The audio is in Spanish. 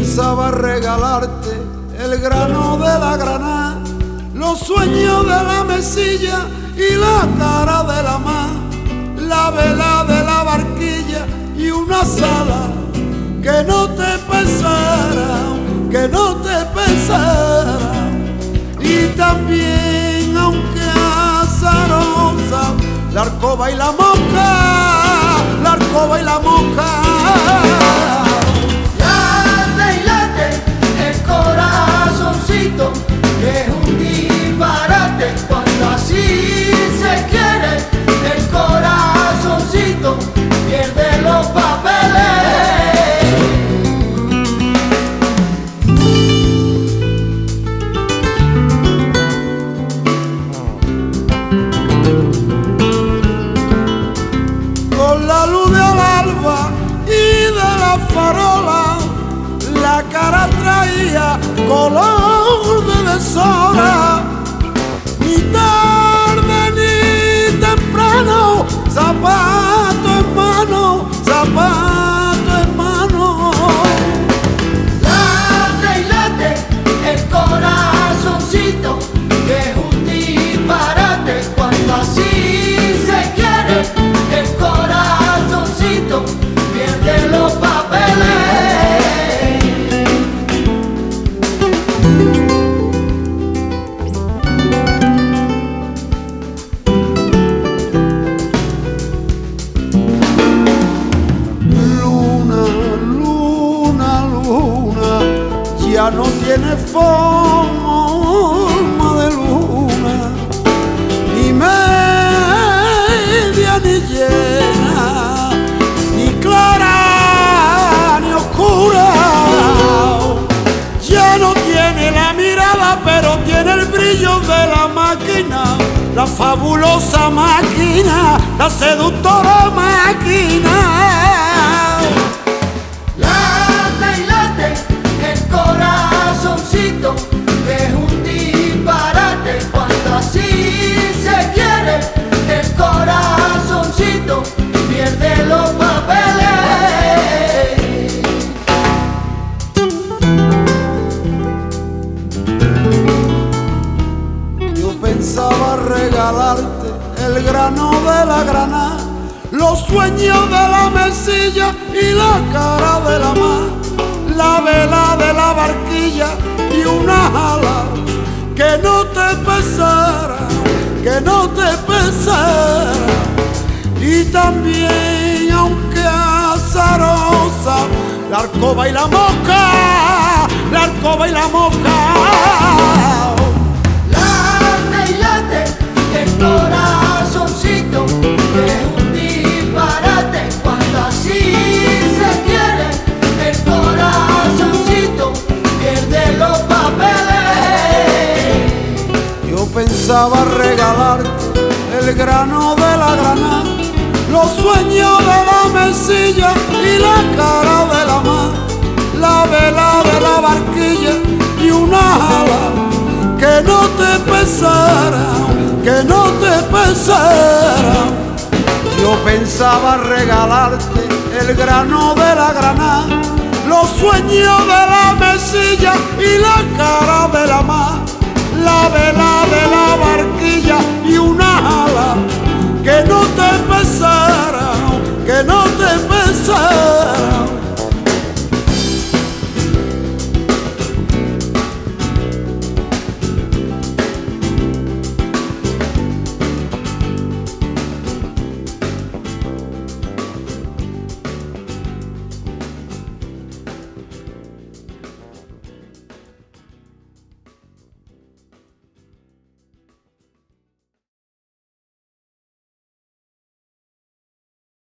pensaba regalarte el grano de la granada, los sueños de la mesilla y la cara de la mar, la vela de la barquilla y una sala que no te pesara, que no te pesara. Y también, aunque azarosa, la arcoba y la mosca, la arcoba y la mosca. Late y late el corazoncito, que es un disparate cuando así se quiere. El corazoncito pierde los papeles. Con la luz del alba y de la farola, la cara traía color de deshora. Ni tarde ni temprano, zapato en mano, zapato en mano. Late y late el corazoncito, que es un disparate cuando así se quiere. El corazoncito pierde los papeles. Luna, luna, luna, ya no tiene forma de luna, ni media ni llena, ni clara ni oscura. Ya no tiene la mirada, pero tiene el brillo de la máquina, la fabulosa máquina, la seductora máquina. Late y late el corazoncito, que es un disparate cuando así se quiere. El corazoncito pierde los papeles. Yo pensaba regalarte el grano de la granada, los sueños de la mesilla y la cara de la mar, la vela de la barquilla y una ala que no te pesara, que no te pesara. Y también, aunque azarosa, la arcoba y la mosca, la arcoba y la mosca. Late y late el corazoncito, que es un disparate cuando así se quiere. El corazoncito pierde los papeles. Yo pensaba regalarte el grano de la granada, los sueños de la mesilla y la cara de la mar, la vela de la barquilla y una ala que no te pesara, que no te pesara. Yo pensaba regalarte el grano de la granada, los sueños de la mesilla y la cara de la mar, la vela de la barquilla y una ala que no te pesara, que no